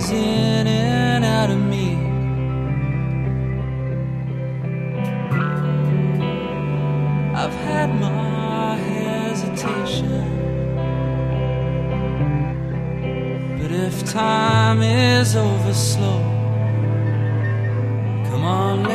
is in and out of me. I've had my hesitation, but if time is over slow, come on,